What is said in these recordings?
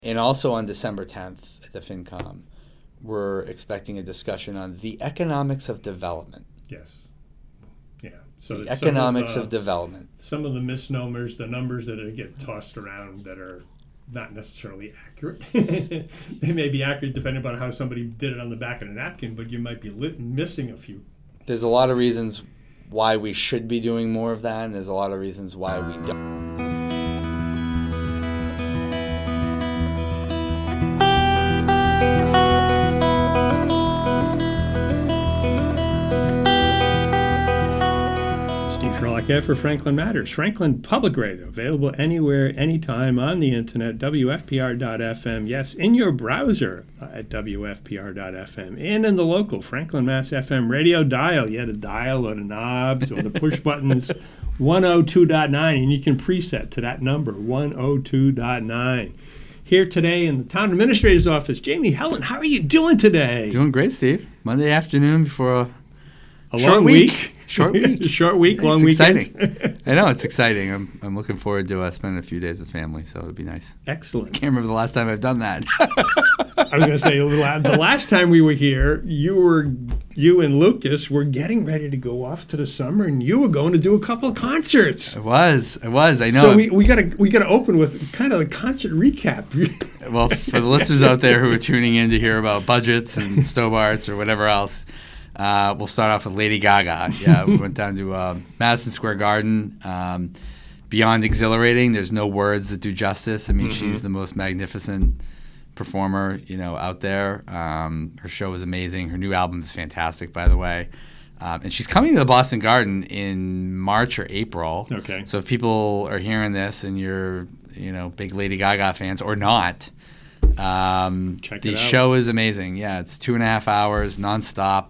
And also on December 10th at the FinCom, we're expecting a discussion on the economics of development. Yes. Yeah. So the economics of development. Some of the misnomers, the numbers that get tossed around that are not necessarily accurate. They may be accurate depending on how somebody did it on the back of a napkin, but you might be missing a few. There's a lot of reasons why we should be doing more of that, and there's a lot of reasons why we don't. For Franklin Matters. Franklin Public Radio, available anywhere, anytime on the internet, WFPR.FM. Yes, in your browser at WFPR.FM, and in the local Franklin Mass FM radio dial. You had a dial or the knobs or the push buttons, 102.9, and you can preset to that number, 102.9. Here today in the Town Administrator's Office, Jamie Helen, how are you doing today? Doing great, Steve. Monday afternoon before a short week. Short week. Short week, long weekend. It's exciting. I know, it's exciting. I'm looking forward to spending a few days with family, so it would be nice. Excellent. I can't remember the last time I've done that. I was going to say, the last time we were here, you and Lucas were getting ready to go off to the summer, and you were going to do a couple of concerts. I was. I know. So we got to open with kind of a concert recap. Well, for the listeners out there who are tuning in to hear about budgets and Stobarts or whatever else, we'll start off with Lady Gaga. Yeah, we went down to Madison Square Garden. Beyond exhilarating. There's no words that do justice. I mean, she's the most magnificent performer, out there. Her show was amazing. Her new album is fantastic, by the way. And she's coming to the Boston Garden in March or April. Okay. So if people are hearing this and you're, big Lady Gaga fans or not, check it out. Show is amazing. Yeah, it's 2.5 hours nonstop.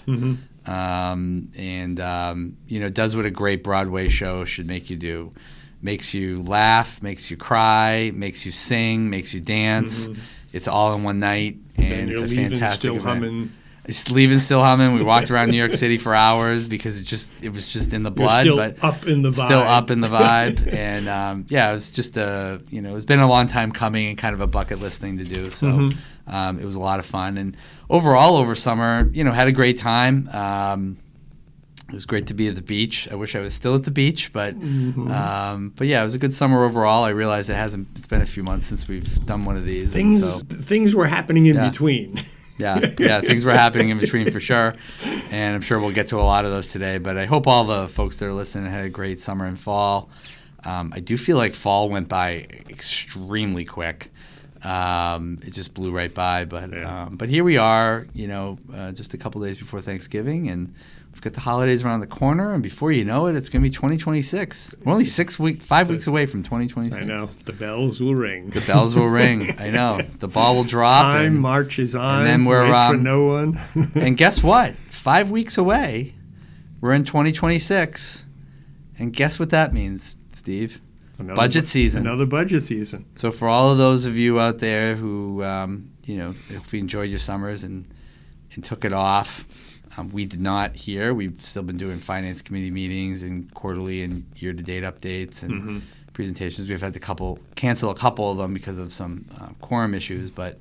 Does what a great Broadway show should make you do. Makes you laugh, makes you cry, makes you sing, makes you dance. It's all in one night, and it's a fantastic event. It's leaving still humming. We walked around New York City for hours because it was just in the blood, but up in the vibe. Still up in the vibe. And it was just it's been a long time coming and kind of a bucket list thing to do. So it was a lot of fun. And overall, over summer, had a great time. It was great to be at the beach. I wish I was still at the beach, but yeah, it was a good summer overall. I realize it's been a few months since we've done one of these. Things were happening in between. Yeah, things were happening in between for sure, and I'm sure we'll get to a lot of those today. But I hope all the folks that are listening had a great summer and fall. I do feel like fall went by extremely quick. It just blew right by. But here we are, just a couple days before Thanksgiving, and we've got the holidays around the corner, and before you know it, it's going to be 2026. We're only 5 weeks away from 2026. I know. The bells will ring. The bells will ring. I know. The ball will drop. Time marches on. And then we're for no one. And guess what? 5 weeks away, we're in 2026. And guess what that means, Steve? Budget season. Another budget season. So for all of those of you out there who, if you enjoyed your summers and took it off, we did not here. We've still been doing finance committee meetings and quarterly and year-to-date updates and presentations. We've had to cancel a couple of them because of some quorum issues, but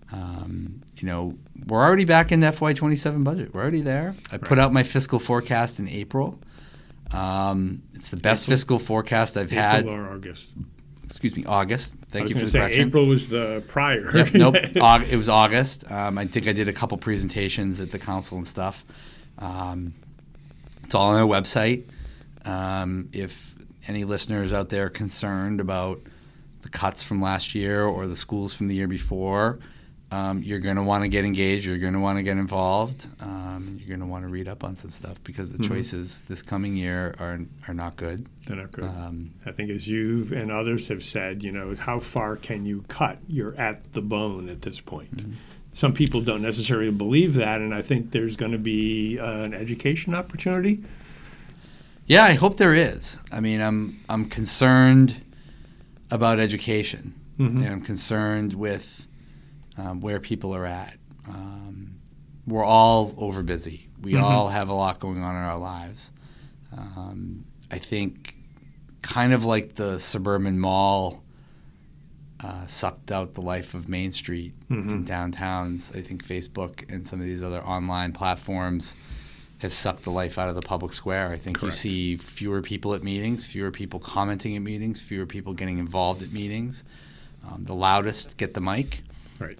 we're already back in the FY27 budget. We're already there. I put out my fiscal forecast in April. It's the best fiscal forecast I've had. April or August? Excuse me, August. Thank you for the correction. April was the prior. Yep, nope, it was August. I think I did a couple presentations at the council and stuff. It's all on our website. If any listeners out there are concerned about the cuts from last year or the schools from the year before, you're going to want to get engaged. You're going to want to get involved. You're going to want to read up on some stuff because the choices this coming year are not good. They're not good. I think as you and others have said, how far can you cut? You're at the bone at this point. Some people don't necessarily believe that, and I think there's going to be an education opportunity. Yeah, I hope there is. I mean, I'm concerned about education, and I'm concerned with where people are at. We're all over busy. We all have a lot going on in our lives. I think kind of like the suburban mall sucked out the life of Main Street in downtowns. I think Facebook and some of these other online platforms have sucked the life out of the public square. I think Correct. You see fewer people at meetings, fewer people commenting at meetings, fewer people getting involved at meetings. The loudest get the mic. Right.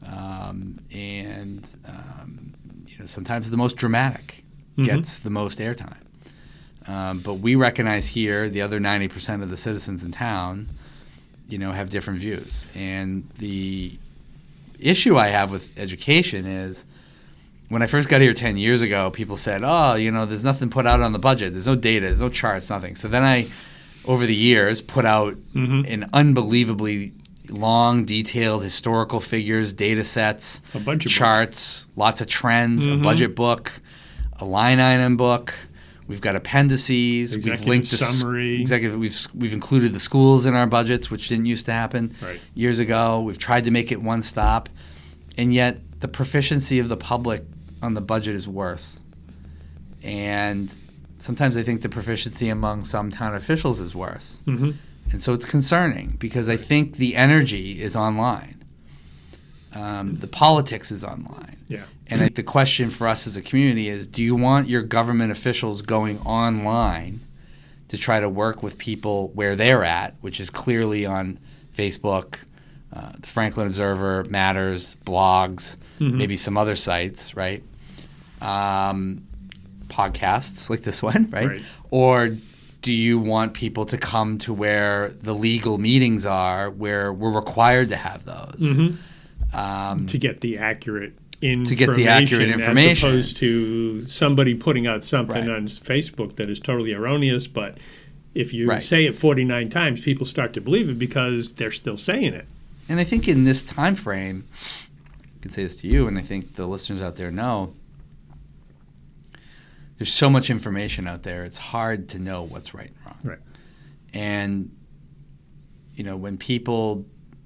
Sometimes the most dramatic gets the most airtime. But we recognize here the other 90% of the citizens in town, have different views. And the issue I have with education is when I first got here 10 years ago, people said, there's nothing put out on the budget. There's no data. There's no charts, nothing. So then I, over the years, put out an unbelievably long, detailed historical figures, data sets, a budget charts, lots of trends, a budget book, a line item book. We've got appendices. Executive we've linked the summary. We've included the schools in our budgets, which didn't used to happen years ago. We've tried to make it one stop, and yet the proficiency of the public on the budget is worse. And sometimes I think the proficiency among some town officials is worse. And so it's concerning because I think the energy is online. The politics is online. Yeah. And the question for us as a community is, do you want your government officials going online to try to work with people where they're at, which is clearly on Facebook, the Franklin Observer, Matters, blogs, maybe some other sites, right? Podcasts like this one, right? Or do you want people to come to where the legal meetings are, where we're required to have those? To get the accurate information. As opposed to somebody putting out something on Facebook that is totally erroneous, but if you say it 49 times, people start to believe it because they're still saying it. And I think in this time frame, I can say this to you, and I think the listeners out there know, there's so much information out there, it's hard to know what's right and wrong. Right. And, when people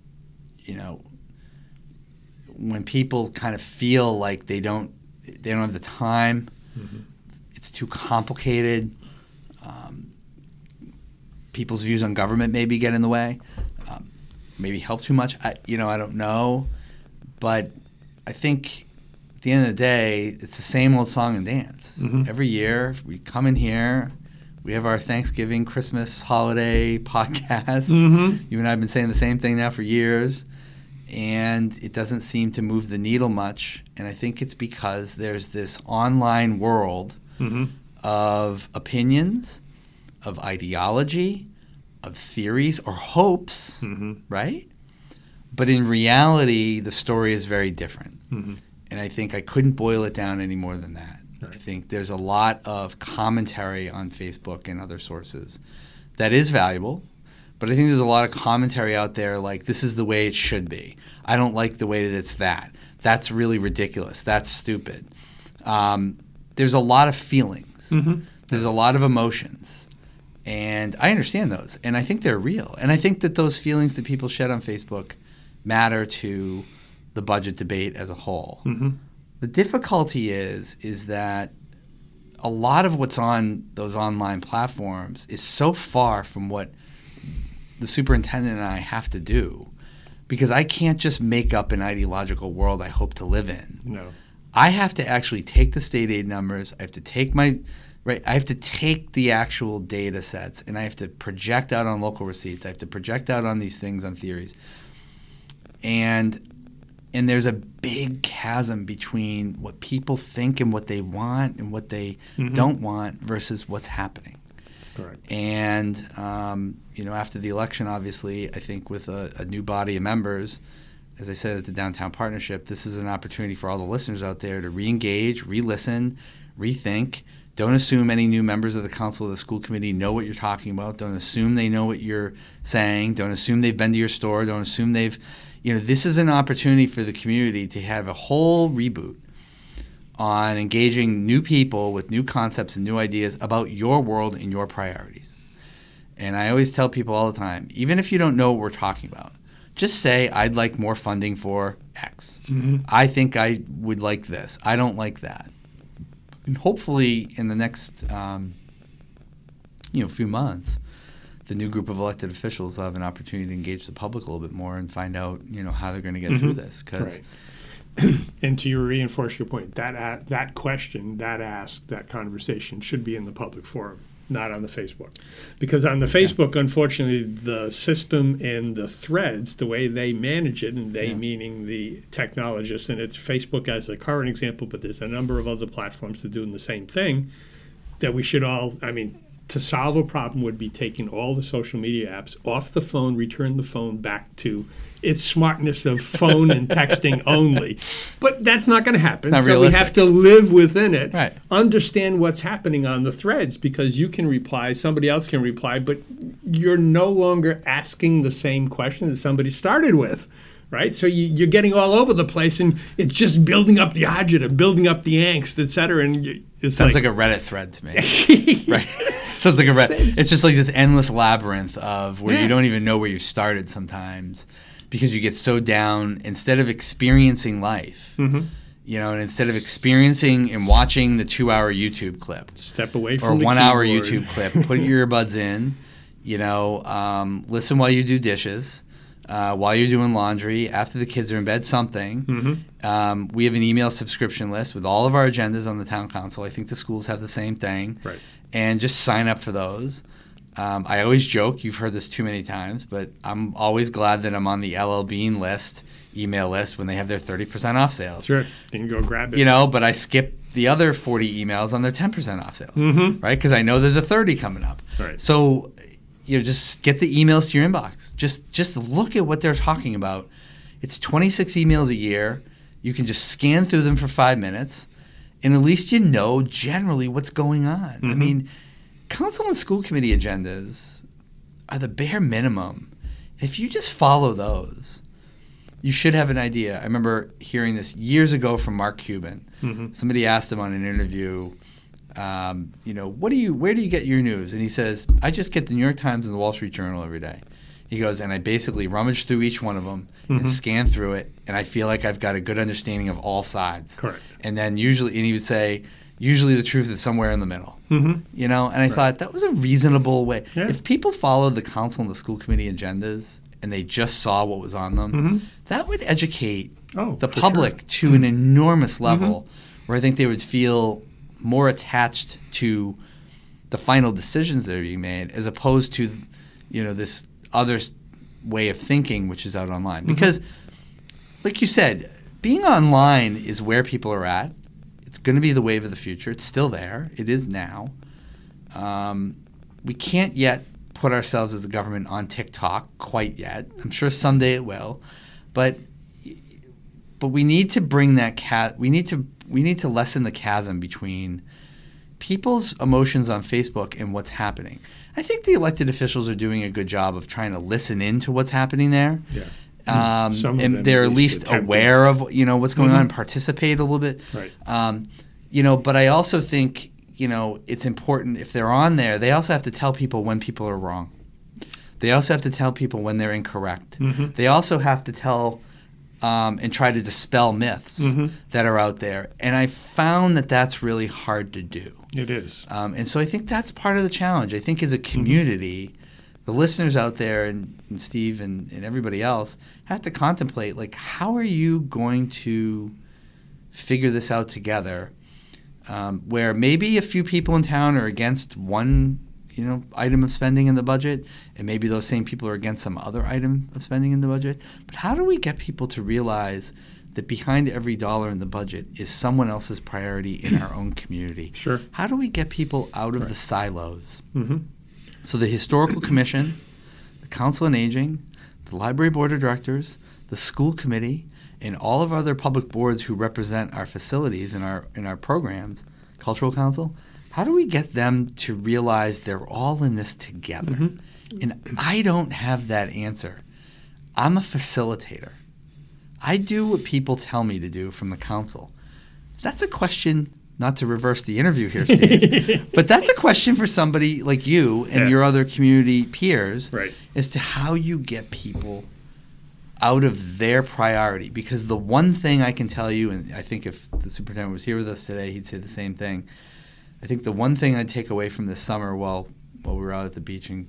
kind of feel like they don't have the time, it's too complicated, people's views on government maybe get in the way, maybe help too much. I don't know. But I think at the end of the day, it's the same old song and dance. Every year we come in here, we have our Thanksgiving, Christmas, holiday podcast. You and I have been saying the same thing now for years. And it doesn't seem to move the needle much. And I think it's because there's this online world of opinions, of ideology, of theories or hopes, right? But in reality, the story is very different. And I think I couldn't boil it down any more than that. I think there's a lot of commentary on Facebook and other sources that is valuable. But I think there's a lot of commentary out there like, this is the way it should be. I don't like the way that it's that. That's really ridiculous. That's stupid. There's a lot of feelings. There's a lot of emotions. And I understand those. And I think they're real. And I think that those feelings that people shed on Facebook matter to the budget debate as a whole. The difficulty is that a lot of what's on those online platforms is so far from what the superintendent and I have to do, because I can't just make up an ideological world I hope to live in. No. I have to actually take the state aid numbers. I have to take I have to take the actual data sets, and I have to project out on local receipts. I have to project out on these things, on theories. And there's a big chasm between what people think and what they want and what they don't want versus what's happening. Correct. And, after the election, obviously, I think with a new body of members, as I said at the Downtown Partnership, this is an opportunity for all the listeners out there to re-engage, re-listen, rethink. Don't assume any new members of the council or the school committee know what you're talking about. Don't assume they know what you're saying. Don't assume they've been to your store. Don't assume they've, this is an opportunity for the community to have a whole reboot on engaging new people with new concepts and new ideas about your world and your priorities. And I always tell people all the time, even if you don't know what we're talking about, just say, I'd like more funding for X. I think I would like this. I don't like that. And hopefully in the next few months, the new group of elected officials will have an opportunity to engage the public a little bit more and find out, how they're going to get through this. 'Cause And to reinforce your point, that question, that conversation should be in the public forum, not on the Facebook. Because on the Facebook, unfortunately, the system and the threads, the way they manage it, and they meaning the technologists, and it's Facebook as a current example, but there's a number of other platforms that are doing the same thing, that we should all, to solve a problem would be taking all the social media apps off the phone, return the phone back to its smartness of phone and texting only. But that's not going to happen. Not so realistic. we have to live within it. Right. Understand what's happening on the threads, because you can reply, somebody else can reply, but you're no longer asking the same question that somebody started with. Right? So you're getting all over the place, and it's just building up the agita, building up the angst, et cetera. And it sounds like a Reddit thread to me. Right? Sounds like a Reddit. It's just like this endless labyrinth of where you don't even know where you started sometimes, because you get so down, instead of experiencing life, and instead of experiencing and watching the 2-hour YouTube clip, step away from or the 1-hour keyboard. YouTube clip, put your earbuds in, listen while you do dishes, while you're doing laundry, after the kids are in bed, something. We have an email subscription list with all of our agendas on the town council. I think the schools have the same thing. Right. And just sign up for those. I always joke, you've heard this too many times, but I'm always glad that I'm on the LL Bean list, email list, when they have their 30% off sales. Sure. You can go grab it. But I skip the other 40 emails on their 10% off sales, right? Because I know there's a 30 coming up. Right. So just get the emails to your inbox. Just look at what they're talking about. It's 26 emails a year. You can just scan through them for 5 minutes, and at least you know generally what's going on. Council and school committee agendas are the bare minimum. If you just follow those, you should have an idea. I remember hearing this years ago from Mark Cuban. Somebody asked him on an interview, where do you get your news? And he says, I just get the New York Times and the Wall Street Journal every day. He goes, and I basically rummage through each one of them and scan through it, and I feel like I've got a good understanding of all sides. Correct. And then he would say, usually the truth is somewhere in the middle. And I thought that was a reasonable way. Yeah. If people followed the council and the school committee agendas and they just saw what was on them, that would educate the public to an enormous level where I think they would feel more attached to the final decisions that are being made, as opposed to, this other way of thinking which is out online. Because, like you said, being online is where people are at. It's going to be the wave of the future. It's still there. It is now. We can't yet put ourselves as a government on TikTok quite yet. I'm sure someday it will, but we need to bring that we need to lessen the chasm between people's emotions on Facebook and what's happening. I think the elected officials are doing a good job of trying to listen into what's happening there. Yeah. And they're at least aware of what's going on and participate a little bit. Right. But I also think it's important, if they're on there, they also have to tell people when people are wrong. They also have to tell people when they're incorrect. They also have to tell and try to dispel myths that are out there. And I found that that's really hard to do. It is. And so I think that's part of the challenge. I think as a community, the listeners out there and Steve and everybody else have to contemplate, how are you going to figure this out together, where maybe a few people in town are against one item of spending in the budget, and maybe those same people are against some other item of spending in the budget. But how do we get people to realize that behind every dollar in the budget is someone else's priority in our own community? Sure. How do we get people out of the silos? So the Historical Commission, the Council on Aging, the Library Board of Directors, the School Committee, and all of our other public boards who represent our facilities and our programs, Cultural Council, how do we get them to realize they're all in this together? And I don't have that answer. I'm a facilitator. I do what people tell me to do from the council. That's a question, not to reverse the interview here, Steve, but that's a question for somebody like you and your other community peers, right, as to how you get people out of their priority. Because the one thing I can tell you, and I think if the superintendent was here with us today, he'd say the same thing. I think the one thing I'd take away from this summer while we were out at the beach and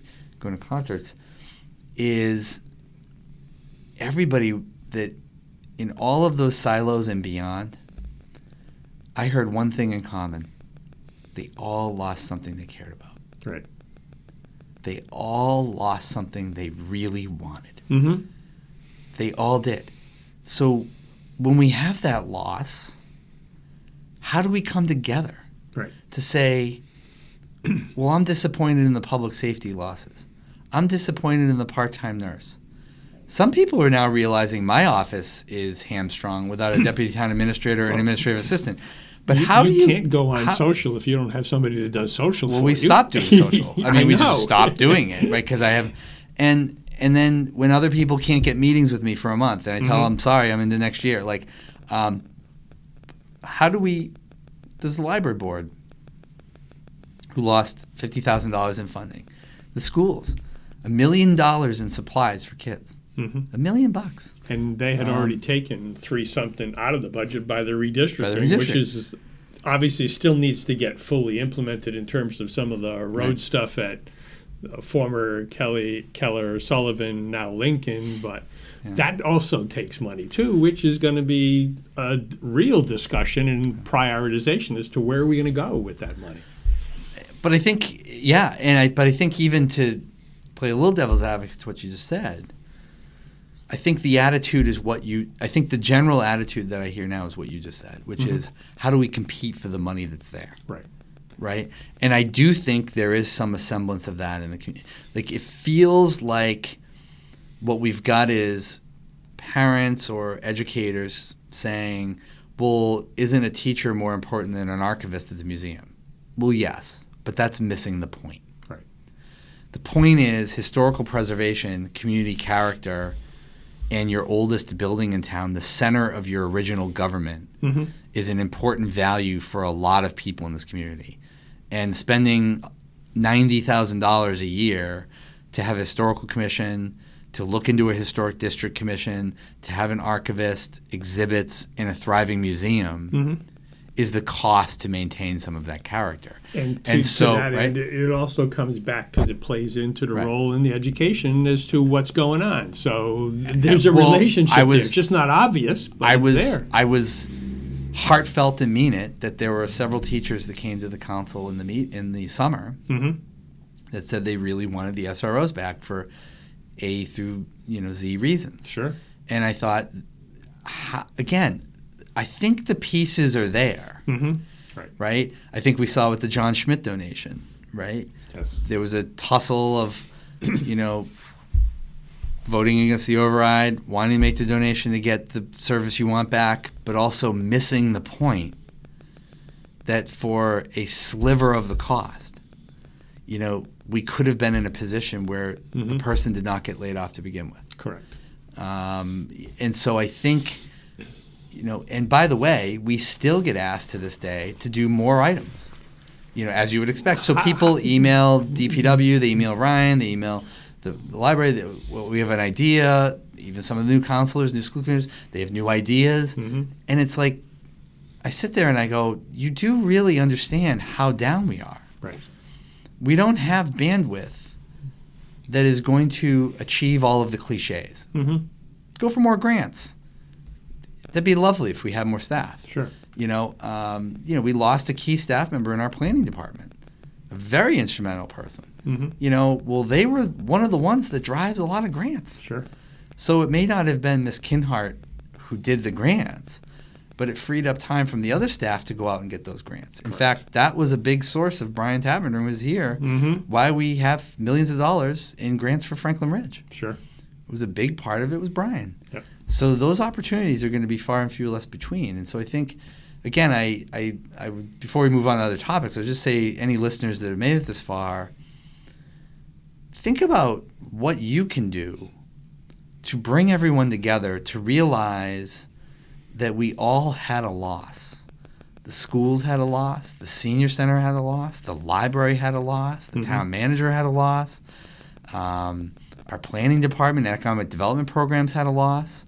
going to concerts, is everybody that in all of those silos and beyond, I heard one thing in common. They all lost something they cared about. Right. They all lost something they really wanted. Mm-hmm. They all did. So when we have that loss, how do we come together to say, well, I'm disappointed in the public safety losses. I'm disappointed in the part-time nurse. Some people are now realizing my office is hamstrung without a deputy town administrator and administrative assistant. But you can't go on social if you don't have somebody that does social. Well, for we you. stopped doing social. I mean, we just know. stopped doing it, right? Because I have, and then when other people can't get meetings with me for a month, and I tell them, sorry, I'm into next year. Like, how do we? Does the library board, who lost $50,000 in funding, the schools, $1 million in supplies for kids, $1 million. And they had already taken 3-something out of the budget by the redistricting, which is obviously still needs to get fully implemented in terms of some of the road stuff at former Keller, Sullivan, now Lincoln. But that also takes money too, which is going to be a real discussion and prioritization as to where are we going to go with that money. But I think, but I think even to play a little devil's advocate to what you just said, I think the attitude is I think the general attitude that I hear now is what you just said, which is how do we compete for the money that's there? Right? And I do think there is some semblance of that in the community. Like, it feels like what we've got is parents or educators saying, well, isn't a teacher more important than an archivist at the museum? Well, yes, but that's missing the point. Right. The point is historical preservation, community character, and your oldest building in town, the center of your original government, is an important value for a lot of people in this community. And spending $90,000 a year to have a historical commission, to look into a historic district commission, to have an archivist, exhibits, in a thriving museum is the cost to maintain some of that character. And to that end, it also comes back because it plays into the role in the education as to what's going on. So there's a relationship there. It's just not obvious, but it's there. I was heartfelt and mean it that there were several teachers that came to the council in the summer that said they really wanted the SROs back for A through Z reasons. Sure. And I thought, again, I think the pieces are there, right? I think we saw with the John Schmidt donation, right? Yes. There was a tussle of, voting against the override, wanting to make the donation to get the service you want back, but also missing the point that for a sliver of the cost, we could have been in a position where the person did not get laid off to begin with. Correct. And so I think, and by the way, we still get asked to this day to do more items, as you would expect. So people email DPW, they email Ryan, they email the library. We have an idea. Even some of the new counselors, new school committees, they have new ideas. And it's like, I sit there and I go, you do really understand how down we are. Right. We don't have bandwidth that is going to achieve all of the cliches. Go for more grants. That'd be lovely if we had more staff. Sure. We lost a key staff member in our planning department, a very instrumental person. They were one of the ones that drives a lot of grants. Sure. So it may not have been Ms. Kinhart who did the grants, but it freed up time from the other staff to go out and get those grants. In fact, that was a big source of Brian Taverner, who was here, why we have millions of dollars in grants for Franklin Ridge. Sure. It was a big part of it was Brian. Yep. So those opportunities are going to be far and few less between. And so I think, again, I before we move on to other topics, I'll just say any listeners that have made it this far, think about what you can do to bring everyone together to realize that we all had a loss. The schools had a loss. The senior center had a loss. The library had a loss. The town manager had a loss. Our planning department, economic development programs had a loss.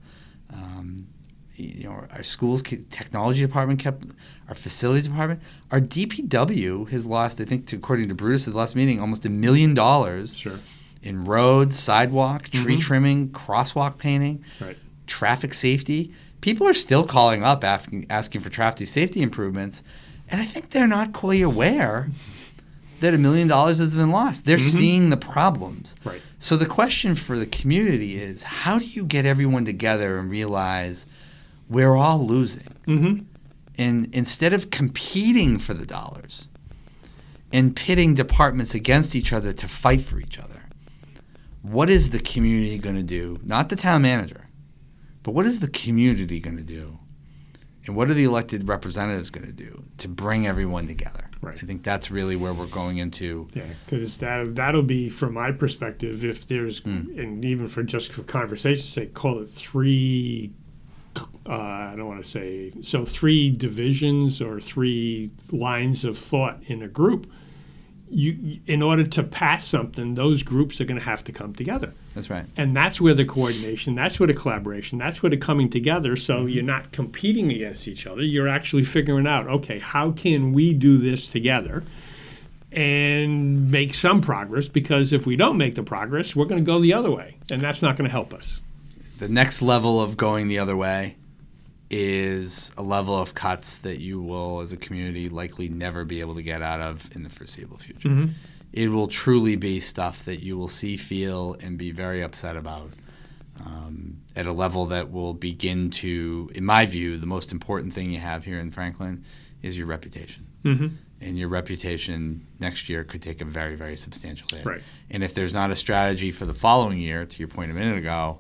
Our schools, technology department our facilities department. Our DPW has lost, I think, according to Brutus at the last meeting, almost $1 million in roads, sidewalk, tree trimming, crosswalk painting, traffic safety. People are still calling up asking for traffic safety improvements, and I think they're not quite aware that $1 million has been lost. They're seeing the problems. Right. So the question for the community is, how do you get everyone together and realize we're all losing? And instead of competing for the dollars and pitting departments against each other to fight for each other, what is the community going to do? Not the town manager, but what is the community going to do? And what are the elected representatives going to do to bring everyone together? Right. I think that's really where we're going into. Yeah, because that'll be, from my perspective, if there's, and even for conversation's sake, call it three, I don't want to say, so 3 divisions or 3 lines of thought in a group. You, in order to pass something, those groups are going to have to come together. That's right. And that's where the coordination, that's where the collaboration, that's where the coming together. So you're not competing against each other. You're actually figuring out, okay, how can we do this together and make some progress? Because if we don't make the progress, we're going to go the other way, and that's not going to help us. The next level of going the other way is a level of cuts that you will, as a community, likely never be able to get out of in the foreseeable future. It will truly be stuff that you will see, feel, and be very upset about at a level that will begin to, in my view, the most important thing you have here in Franklin is your reputation. And your reputation next year could take a very, very substantial hit. Right. And if there's not a strategy for the following year, to your point a minute ago,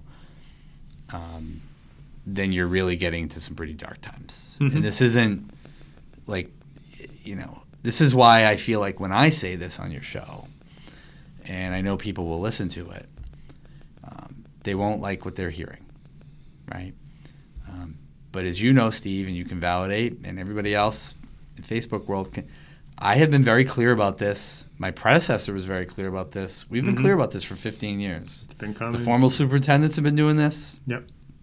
then you're really getting into some pretty dark times. And this isn't like, this is why I feel like when I say this on your show, and I know people will listen to it, they won't like what they're hearing, right? But as you know, Steve, and you can validate, and everybody else in Facebook world can, I have been very clear about this. My predecessor was very clear about this. We've been clear about this for 15 years. Been coming. The formal superintendents have been doing this. Yep.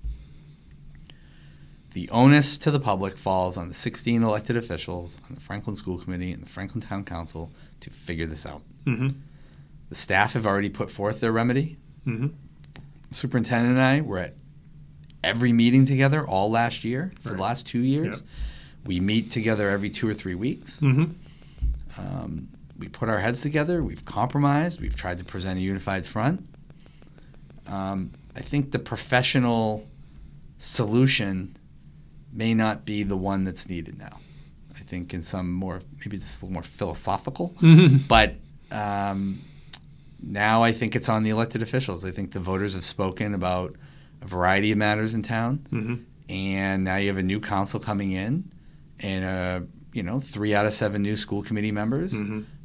The onus to the public falls on the 16 elected officials, on the Franklin School Committee and the Franklin Town Council to figure this out. The staff have already put forth their remedy. The superintendent and I were at every meeting together all last year for the last 2 years. Yep. We meet together every 2 or 3 weeks. We put our heads together. We've compromised. We've tried to present a unified front. I think the professional solution may not be the one that's needed now. I think in some more, maybe this is a little more philosophical, but now I think it's on the elected officials. I think the voters have spoken about a variety of matters in town, and now you have a new council coming in, and 3 out of 7 new school committee members,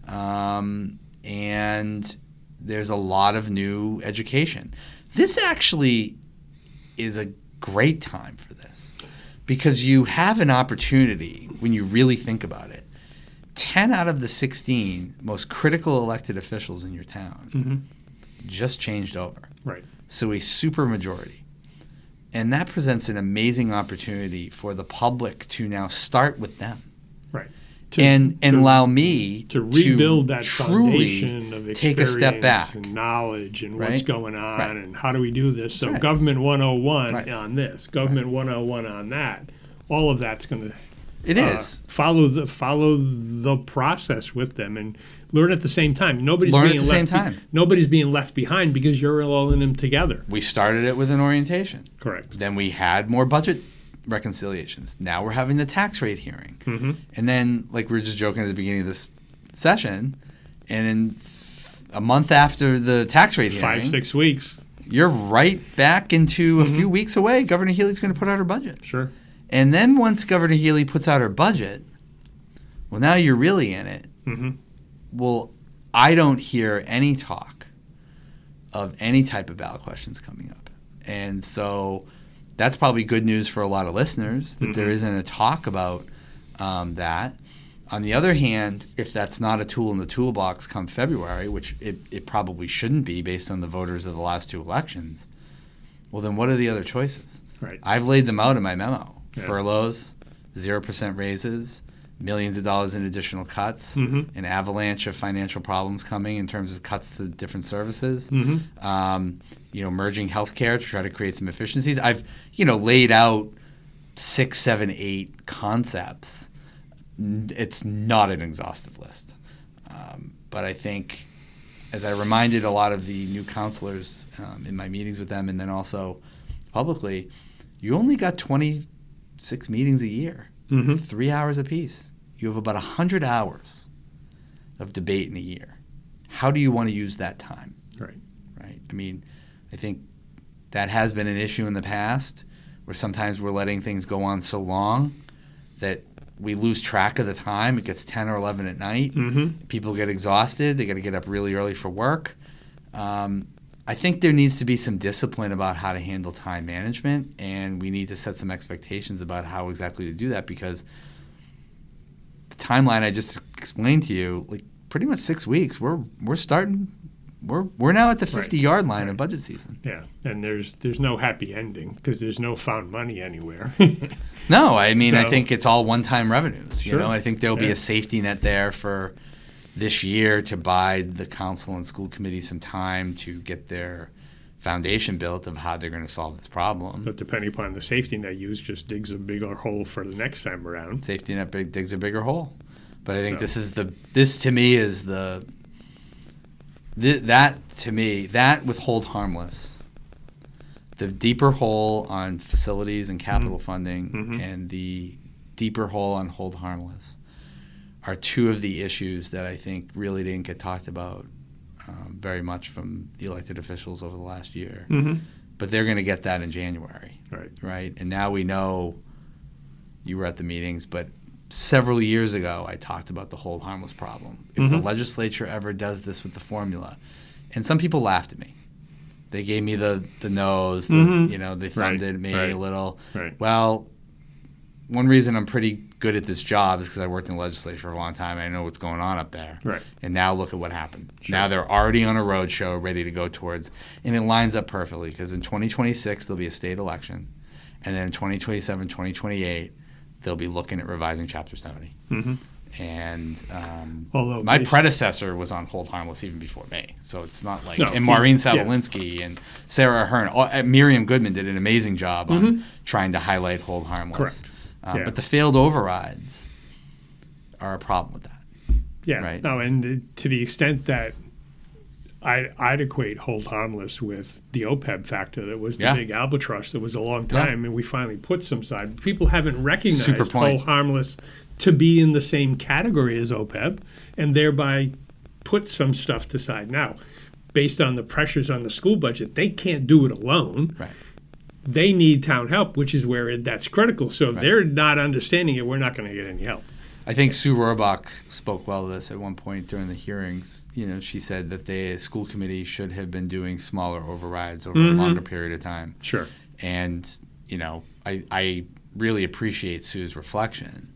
and there's a lot of new education. This actually is a great time for this, because you have an opportunity, when you really think about it, 10 out of the 16 most critical elected officials in your town just changed over. Right. So a super majority. And that presents an amazing opportunity for the public to now start with them. Right. And allow me to rebuild that truly foundation of experience take a step back and knowledge and what's Right? going on Right. and how do we do this. So right. government 101 Right. on this, government 101 on that. All of that's going to It is. follow the process with them and learn at the same time. Nobody's being left behind because you're all in them together. We started it with an orientation. Correct. Then we had more budget reconciliations. Now we're having the tax rate hearing. And then, like we were just joking at the beginning of this session, and in a month after the tax rate hearing, 5-6 weeks. you're right back into a few weeks away. Governor Healy's going to put out her budget. Sure. And then once Governor Healy puts out her budget, well, now you're really in it. Well, I don't hear any talk of any type of ballot questions coming up. And so that's probably good news for a lot of listeners, that there isn't a talk about that. On the other hand, if that's not a tool in the toolbox come February, which it probably shouldn't be based on the voters of the last 2 elections, well, then what are the other choices? Right. I've laid them out in my memo. Yeah. Furloughs, 0% raises, millions of dollars in additional cuts, an avalanche of financial problems coming in terms of cuts to different services, merging healthcare to try to create some efficiencies. I've, laid out 6, 7, 8 concepts. It's not an exhaustive list. But I think, as I reminded a lot of the new counselors in my meetings with them and then also publicly, you only got 26 meetings a year, 3 hours apiece. You have about 100 hours of debate in a year. How do you want to use that time? Right. I mean, I think that has been an issue in the past where sometimes we're letting things go on so long that we lose track of the time. It gets 10 or 11 at night. People get exhausted. They got to get up really early for work. I think there needs to be some discipline about how to handle time management, and we need to set some expectations about how exactly to do that, because the timeline I just explained to you, like pretty much 6 weeks, we're starting. We're now at the 50-yard line of budget season. Yeah, and there's no happy ending because there's no found money anywhere. No, I mean, I think it's all one-time revenues. Sure. I think there'll be a safety net there for this year to buy the council and school committee some time to get their foundation built of how they're going to solve this problem. But depending upon the safety net used, just digs a bigger hole for the next time around. Safety net digs a bigger hole. But I think this to me is that with hold harmless, the deeper hole on facilities and capital funding and the deeper hole on hold harmless are two of the issues that I think really didn't get talked about very much from the elected officials over the last year. But they're going to get that in January. Right? And now we know, you were at the meetings, but several years ago I talked about the hold harmless problem. If the legislature ever does this with the formula, and some people laughed at me. They gave me the nose, they thumbed at me a little. Well, one reason I'm pretty good at this job is because I worked in the legislature for a long time and I know what's going on up there. And now look at what happened. Now they're already on a road show ready to go towards, and it lines up perfectly because in 2026 there'll be a state election, and then in 2027, 2028 they'll be looking at revising Chapter 70. And my predecessor was on hold harmless even before me, so it's not like and Maureen Sabolinsky and Sarah Ahern, Miriam Goodman did an amazing job on trying to highlight hold harmless. But the failed overrides are a problem with that. Right? No, and to the extent that I'd equate hold harmless with the OPEB factor that was the big albatross that was a long time, and we finally put some side. People haven't recognized hold harmless to be in the same category as OPEB, and thereby put some stuff to side. Now, based on the pressures on the school budget, they can't do it alone. They need town help, which is where that's critical. So if they're not understanding it, we're not going to get any help. I think Sue Rohrbach spoke well of this at one point during the hearings. She said that the school committee should have been doing smaller overrides over a longer period of time. And, I really appreciate Sue's reflection.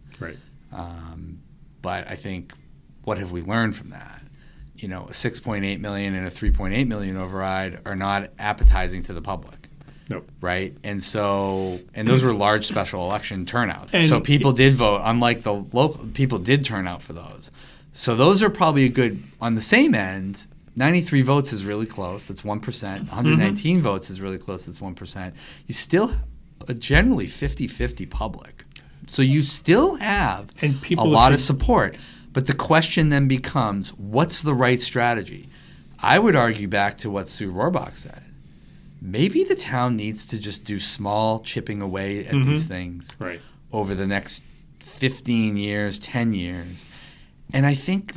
But I think, what have we learned from that? A $6.8 million and a $3.8 million override are not appetizing to the public. Right? And those were large special election turnouts. So people did vote, unlike the local, people did turn out for those. So those are probably a good, on the same end, 93 votes is really close, that's 1%. 119 votes is really close, that's 1%. You still generally 50-50 public. So you still have a lot of support. But the question then becomes, what's the right strategy? I would argue back to what Sue Rohrbach said. Maybe the town needs to just do small chipping away at these things over the next 15 years, 10 years. And I think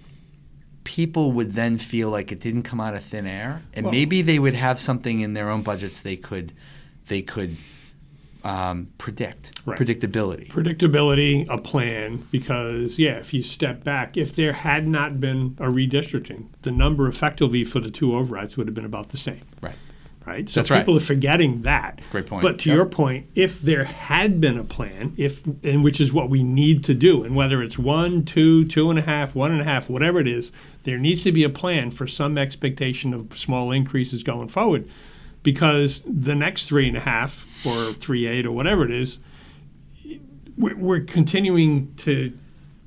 people would then feel like it didn't come out of thin air. And maybe they would have something in their own budgets they could predict. Predictability, a plan, because, if you step back, if there had not been a redistricting, the number effectively for the two overrides would have been about the same. So people are forgetting that. Great point. But to your point, if there had been a plan, which is what we need to do, and whether it's 1, 2, 2.5, 1.5, whatever it is, there needs to be a plan for some expectation of small increases going forward, because the next 3.5 or 3.8 or whatever it is, we're continuing to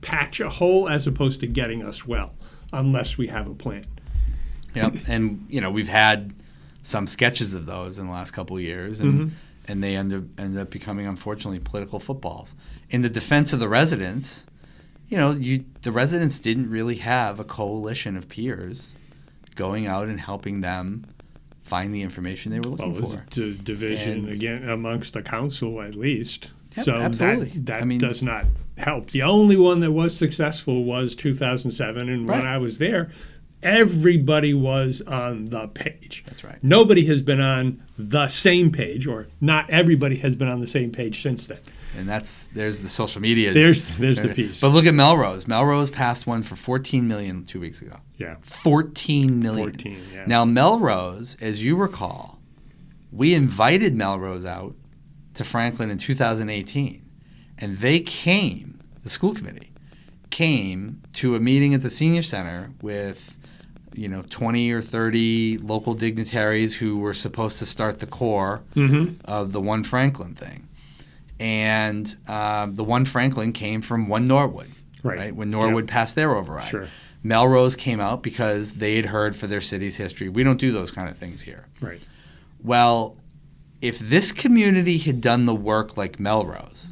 patch a hole as opposed to getting us well, unless we have a plan. Yep, and we've had some sketches of those in the last couple of years, and they end up becoming, unfortunately, political footballs. In the defense of the residents, the residents didn't really have a coalition of peers going out and helping them find the information they were looking for. Division again amongst the council, at least. Yep, so absolutely. that does not help. The only one that was successful was 2007, and when I was there, everybody was on the page. That's right. Nobody has been on the same page, or not everybody has been on the same page since then. And there's the social media. There's the piece. But look at Melrose. Melrose passed one for $14 million 2 weeks ago. Yeah. $14 million. 14, yeah. Now, Melrose, as you recall, we invited Melrose out to Franklin in 2018. And they came, the school committee, came to a meeting at the senior center with 20 or 30 local dignitaries who were supposed to start the core of the One Franklin thing. And the One Franklin came from One Norwood, right? When Norwood passed their override. Sure. Melrose came out because they had heard for their city's history. We don't do those kind of things here. Right. Well, if this community had done the work like Melrose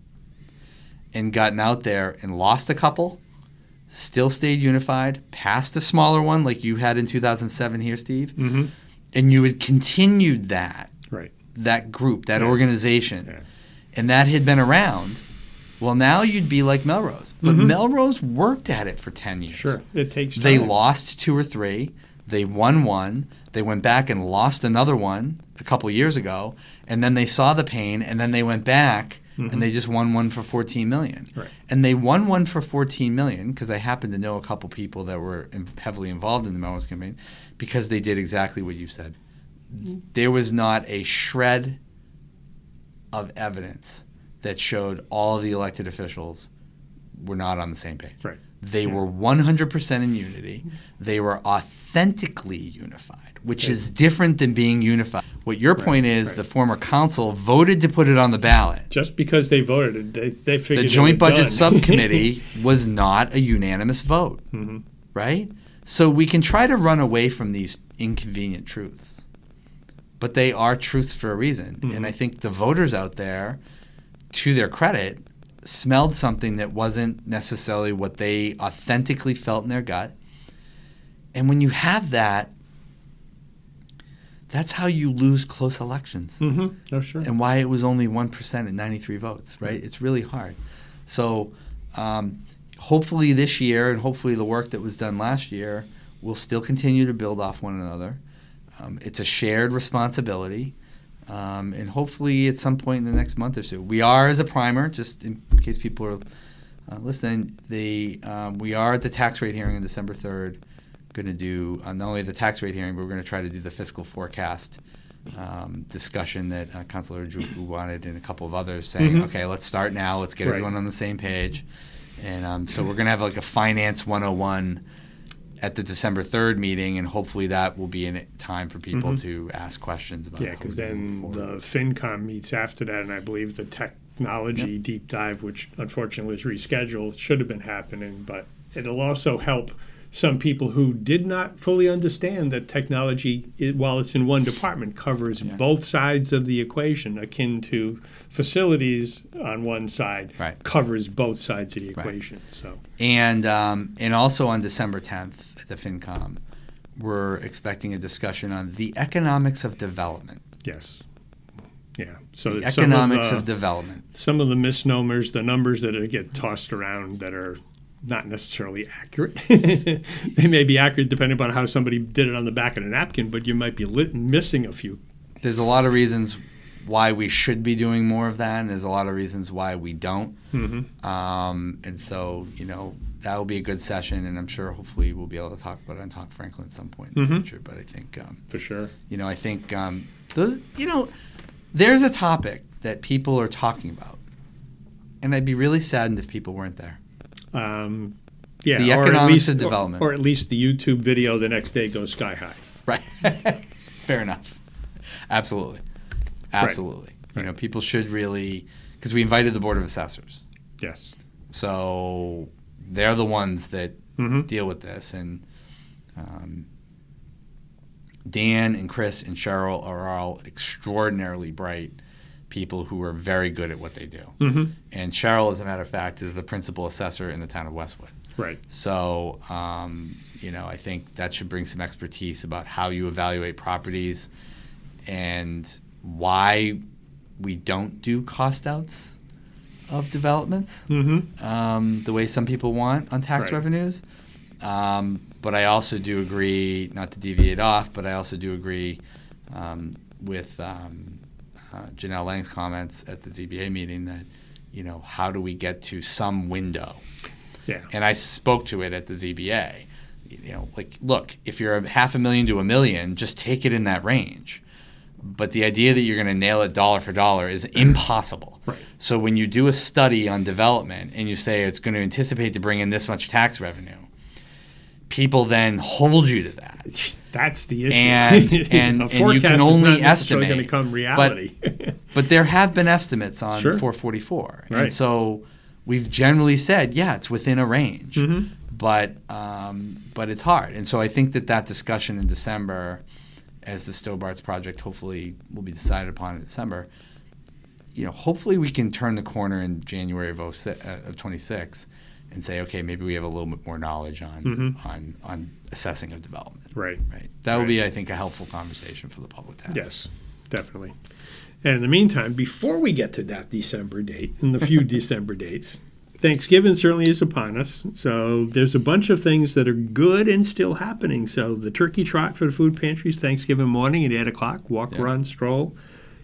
and gotten out there and lost a couple, still stayed unified, passed a smaller one like you had in 2007 here, Steve, and you had continued that group, that organization, and that had been around, well, now you'd be like Melrose. But Melrose worked at it for 10 years. Sure, it takes time. They lost 2 or 3. They won one. They went back and lost another one a couple years ago, and then they saw the pain, and then they went back and they just won one for $14 million. Right. And they won one for $14 million because I happen to know a couple people that were heavily involved in the Melrose campaign because they did exactly what you said. There was not a shred of evidence that showed all of the elected officials were not on the same page. Right. They were 100% in unity. They were authentically unified, which is different than being unified. What your point is, the former council voted to put it on the ballot. Just because they voted, they figured the Joint Budget Subcommittee was not a unanimous vote, right? So we can try to run away from these inconvenient truths, but they are truths for a reason. And I think the voters out there, to their credit, smelled something that wasn't necessarily what they authentically felt in their gut. And when you have that, that's how you lose close elections. Oh, sure. And why it was only 1% and 93 votes, right? It's really hard. So hopefully this year and hopefully the work that was done last year will still continue to build off one another. It's a shared responsibility. And hopefully at some point in the next month or so. We are, as a primer, just in case people are listening, we are at the tax rate hearing on December 3rd. Going to do not only the tax rate hearing, but we're going to try to do the fiscal forecast discussion that Councilor Ojukwu wanted and a couple of others saying, okay, let's start now. Let's get everyone on the same page. And so we're going to have like a Finance 101 at the December 3rd meeting, and hopefully that will be in time for people to ask questions about Yeah, because then the FinCom meets after that, and I believe the technology deep dive, which unfortunately was rescheduled, should have been happening, but it'll also help some people who did not fully understand that technology, while it's in one department, covers both sides of the equation, akin to facilities on one side, covers both sides of the equation. So and also on December 10th at the FinCom, we're expecting a discussion on the economics of development. Yes. Yeah. So the economics of development. Some of the misnomers, the numbers that get tossed around that are not necessarily accurate. They may be accurate depending upon how somebody did it on the back of a napkin, but you might be missing a few. There's a lot of reasons why we should be doing more of that, and there's a lot of reasons why we don't. And so, that will be a good session, and I'm sure hopefully we'll be able to talk about it on Talk Franklin at some point in the future. But I think for sure, I think those, there's a topic that people are talking about, and I'd be really saddened if people weren't there. The economics of development, or at least the YouTube video the next day goes sky high. Right. Fair enough. Absolutely. People should really, because we invited the Board of Assessors. Yes. So they're the ones that deal with this. And Dan and Chris and Cheryl are all extraordinarily bright people who are very good at what they do. And Cheryl, as a matter of fact, is the principal assessor in the town of Westwood. Right. So, I think that should bring some expertise about how you evaluate properties and why we don't do cost outs of developments the way some people want on tax revenues. But I also do agree, not to deviate off, but I also do agree with Janelle Lang's comments at the ZBA meeting that, how do we get to some window? Yeah. And I spoke to it at the ZBA. Look, if you're $500,000 to $1 million, just take it in that range. But the idea that you're going to nail it dollar for dollar is impossible. Right. So when you do a study on development and you say it's going to anticipate to bring in this much tax revenue, people then hold you to that. That's the issue. And you can only estimate. Going to become reality. But there have been estimates on Sure. 444. Right. And so we've generally said, yeah, it's within a range. But it's hard. And so I think that discussion in December, as the Stobarts project hopefully will be decided upon in December, hopefully we can turn the corner in January of 26 and say, okay, maybe we have a little bit more knowledge on assessing of development. Right. That would be, I think, a helpful conversation for the public to have. Yes, definitely. And in the meantime, before we get to that December date and the few December dates, Thanksgiving certainly is upon us. So there's a bunch of things that are good and still happening. So the turkey trot for the food pantries Thanksgiving morning at 8 o'clock, walk, run, stroll.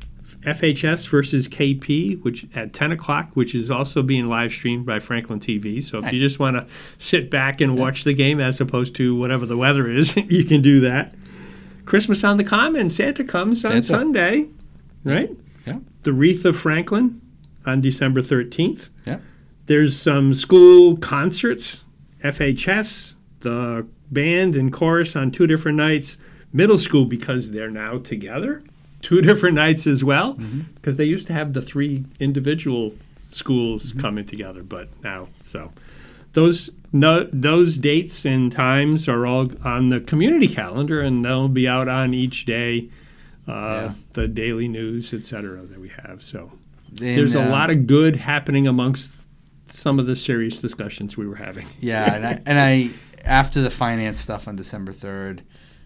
FHS versus KP, which at 10 o'clock, which is also being live streamed by Franklin TV. So if you just want to sit back and watch the game as opposed to whatever the weather is, you can do that. Christmas on the Common, Santa comes on Sunday, right? Yeah. The Wreath of Franklin on December 13th. Yeah. There's some school concerts, FHS, the band and chorus on 2 different nights. Middle school, because they're now together, 2 different nights as well, because they used to have the 3 individual schools coming together, but now, so those dates and times are all on the community calendar, and they'll be out on each day, the daily news, et cetera, that we have. So there's a lot of good happening amongst some of the serious discussions we were having. Yeah, and I after the finance stuff on December 3rd,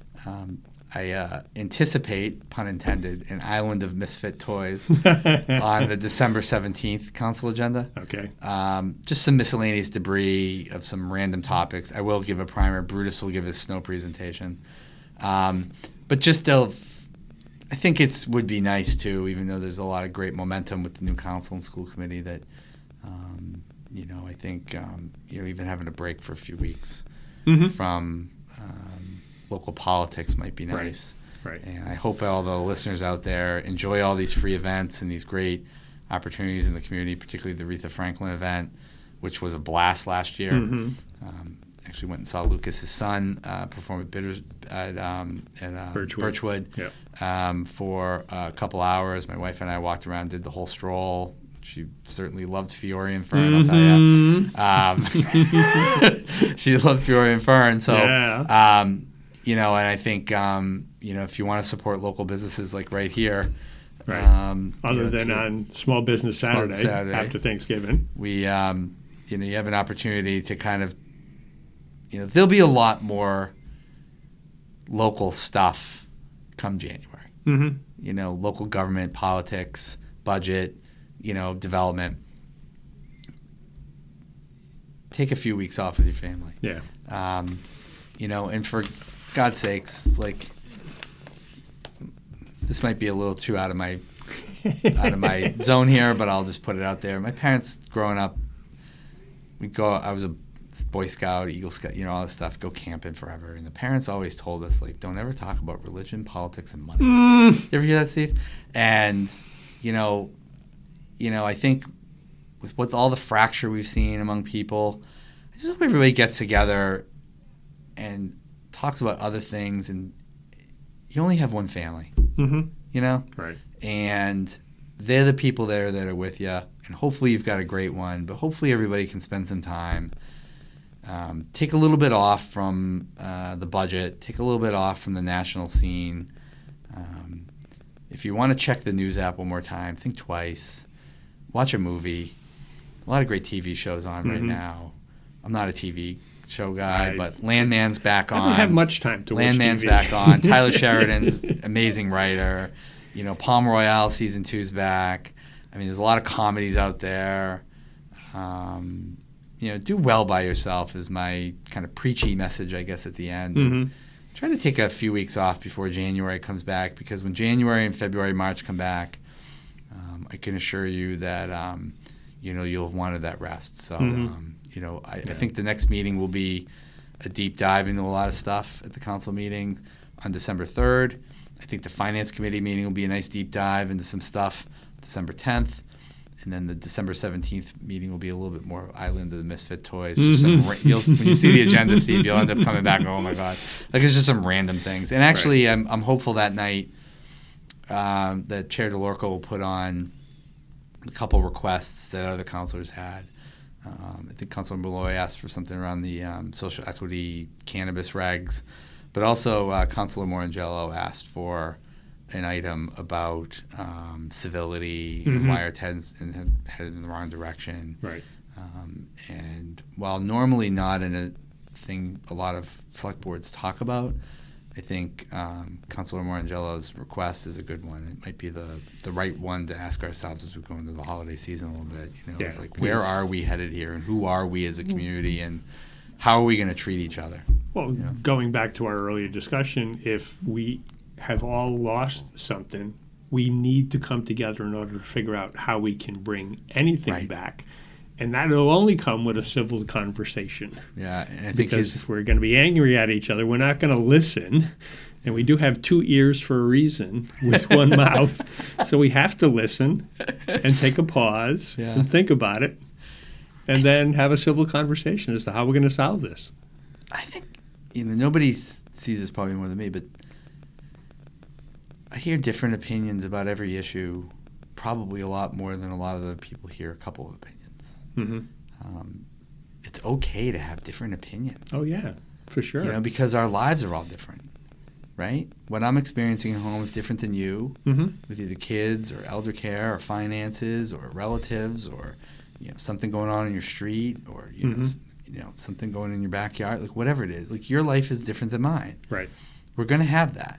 I anticipate, pun intended, an island of misfit toys on the December 17th council agenda. Okay. Just some miscellaneous debris of some random topics. I will give a primer. Brutus will give his snow presentation. But just I think it would be nice, too, even though there's a lot of great momentum with the new council and school committee, that, I think, even having a break for a few weeks from local politics might be nice. Right. And I hope all the listeners out there enjoy all these free events and these great opportunities in the community, particularly the Wreath of Franklin event, which was a blast last year. Actually went and saw Lucas's son perform at Birchwood for a couple hours. My wife and I walked around, did the whole stroll. She certainly loved Fiore and Fern, I'll tell you. She loved Fiore and Fern. So, and I think, if you want to support local businesses like right here. Right. Other than on Small Business Saturday after Thanksgiving. We, you have an opportunity to kind of, there'll be a lot more local stuff come January. Local government, politics, budget, development. Take a few weeks off with your family. Yeah. And for God's sakes, this might be a little too out of my zone here, but I'll just put it out there. My parents growing up, I was a Boy Scout, Eagle Scout, all this stuff, go camping forever. And the parents always told us, don't ever talk about religion, politics, and money. You ever hear that, Steve? And, I think with all the fracture we've seen among people, I just hope everybody gets together and talks about other things. And you only have one family, Right. And they're the people there that are with you. And hopefully you've got a great one, but hopefully everybody can spend some time take a little bit off from the budget, take a little bit off from the national scene. If you want to check the news app one more time, think twice. Watch a movie. A lot of great TV shows on right now. I'm not a TV show guy, but Landman's back on. I don't have much time to watch Landman's TV. back on. Tyler Sheridan's amazing writer. Palm Royale season 2's back. I mean, there's a lot of comedies out there. Do well by yourself is my kind of preachy message, I guess, at the end. Try to take a few weeks off before January comes back, because when January and February, March come back, I can assure you that you'll have wanted that rest. So, I think the next meeting will be a deep dive into a lot of stuff at the council meeting on December 3rd. I think the Finance Committee meeting will be a nice deep dive into some stuff December 10th. And then the December 17th meeting will be a little bit more Island of the Misfit Toys. Just when you see the agenda, Steve, you'll end up coming back and go, oh, my God. It's just some random things. And actually, I'm hopeful that night that Chair DeLorco will put on a couple requests that other councilors had. I think Councilor Malloy asked for something around the social equity cannabis regs. But also, Councilor Morangello asked for an item about civility and why our head's headed in the wrong direction. Right. And while normally not in a thing a lot of select boards talk about, I think Councilor Morangello's request is a good one. It might be the right one to ask ourselves as we go into the holiday season a little bit. It's like, where are we headed here, and who are we as a community, and how are we going to treat each other? Well, going back to our earlier discussion, if we have all lost something, we need to come together in order to figure out how we can bring anything back. And that'll only come with a civil conversation. Yeah, and I think because if we're going to be angry at each other, we're not going to listen. And we do have 2 ears for a reason with one mouth. So we have to listen and take a pause and think about it, and then have a civil conversation as to how we're going to solve this. I think, nobody sees this probably more than me, but I hear different opinions about every issue, probably a lot more than a lot of the people hear a couple of opinions. It's okay to have different opinions. Oh, yeah, for sure. Because our lives are all different, right? What I'm experiencing at home is different than you, with either kids or elder care or finances or relatives or, something going on in your street or, something going on in your backyard, like whatever it is. Like, your life is different than mine. Right. We're going to have that.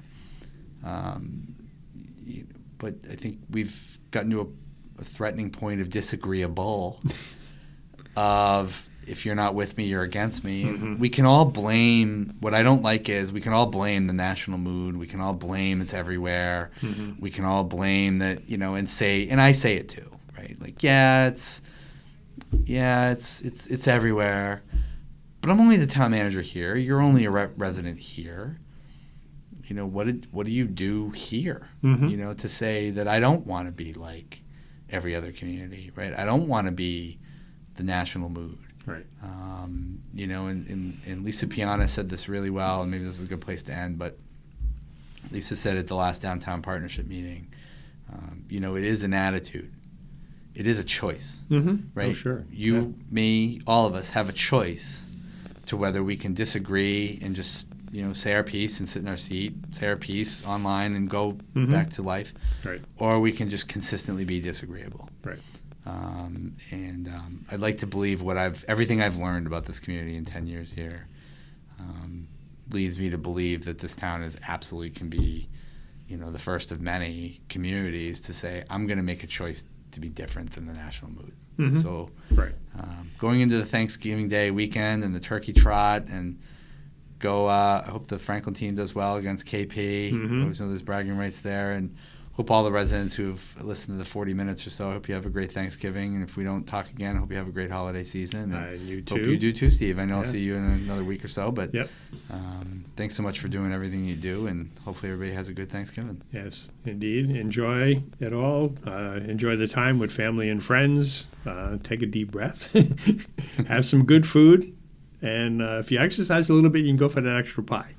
But I think we've gotten to a threatening point of disagreeable of, if you're not with me, you're against me. And we can all blame, what I don't like is we can all blame the national mood. We can all blame it's everywhere. We can all blame that, and I say it too, right? Like, it's everywhere. But I'm only the town manager here. You're only a resident here. What do you do here? To say that I don't want to be like every other community, right? I don't want to be the national mood. Right. And Lisa Piana said this really well, and maybe this is a good place to end, but Lisa said at the last downtown partnership meeting, it is an attitude. It is a choice, right? Oh, sure. You, me, all of us have a choice to whether we can disagree and just say our piece and sit in our seat, say our piece online and go back to life. Right. Or we can just consistently be disagreeable. Right. I'd like to believe everything I've learned about this community in 10 years here leads me to believe that this town absolutely can be, the first of many communities to say, I'm going to make a choice to be different than the national mood. So going into the Thanksgiving Day weekend and the turkey trot and I hope the Franklin team does well against KP. Always know there's bragging rights there. And hope all the residents who've listened to the 40 minutes or so, I hope you have a great Thanksgiving. And if we don't talk again, I hope you have a great holiday season. And you too. Hope you do too, Steve. I know I'll see you in another week or so. But thanks so much for doing everything you do. And hopefully everybody has a good Thanksgiving. Yes, indeed. Enjoy it all. Enjoy the time with family and friends. Take a deep breath. Have some good food. And if you exercise a little bit, you can go for that extra pie.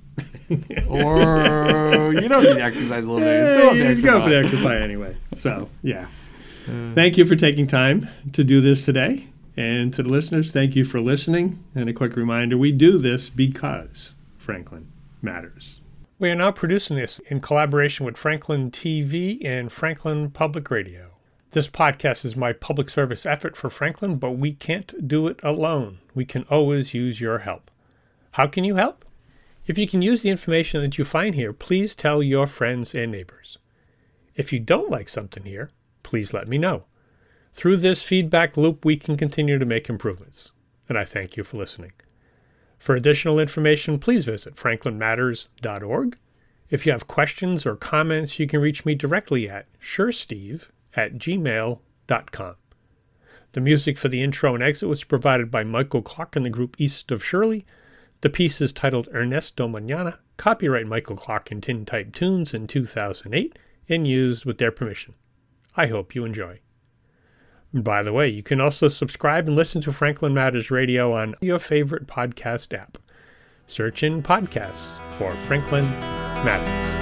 Or you don't need to exercise a little bit. You go for the extra pie anyway. So, yeah. Thank you for taking time to do this today. And to the listeners, thank you for listening. And a quick reminder, we do this because Franklin matters. We are now producing this in collaboration with Franklin TV and Franklin Public Radio. This podcast is my public service effort for Franklin, but we can't do it alone. We can always use your help. How can you help? If you can use the information that you find here, please tell your friends and neighbors. If you don't like something here, please let me know. Through this feedback loop, we can continue to make improvements. And I thank you for listening. For additional information, please visit franklinmatters.org. If you have questions or comments, you can reach me directly at suresteve@gmail.com. The music for the intro and exit was provided by Michael Clark and the group East of Shirley. The piece is titled Ernesto Mañana, copyright Michael Clark and Tintype Tunes in 2008, and used with their permission. I hope you enjoy. By the way, you can also subscribe and listen to Franklin Matters Radio on your favorite podcast app. Search in podcasts for Franklin Matters.